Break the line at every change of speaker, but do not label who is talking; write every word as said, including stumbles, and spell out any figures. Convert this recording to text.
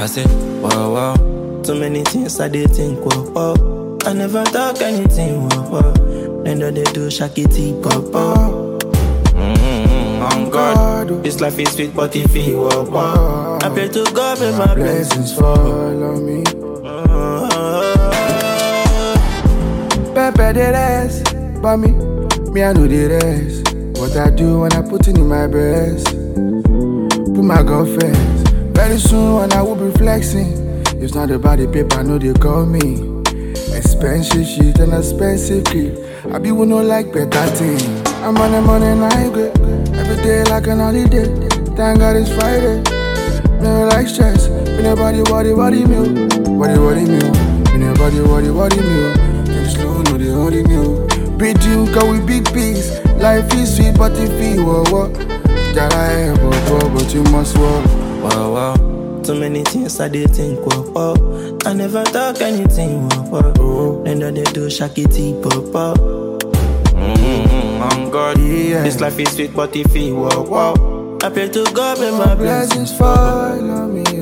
I say, wow, wow. Too many things I did think, wow, wow. I never talk anything, wow, wow. Then they do shakiti, pop, pop. Mm-hmm, on God, this life is sweet, but if you wow, wow. I pray to God, may my blessings
follow me. Pepe the rest, but me, me I know the rest. What I do when I put it in my breast, put my God first. Very soon when I will be flexing. It's not about the paper, I know they call me. Expensive shit and expensive clip. I be with no like better thing. I'm on the money night good. Every day like an holiday. Thank God it's Friday. Never like stress. Me nobody worry worry me. Worry worry me. Me nobody worry worry me. Keep slow, no they only me. Big dream, cause we big peace. Life is sweet, but if you walk, walk. Jara but you must walk.
Wow, wow. Too many things I did think, wow, wow. I never talk anything, wow, wow. Oh. Then they do shakiti, pop, pop. Mm-hmm, on God,
yeah.
This life is sweet, but if you wow, wow. I pray to God, may my
blessings follow me.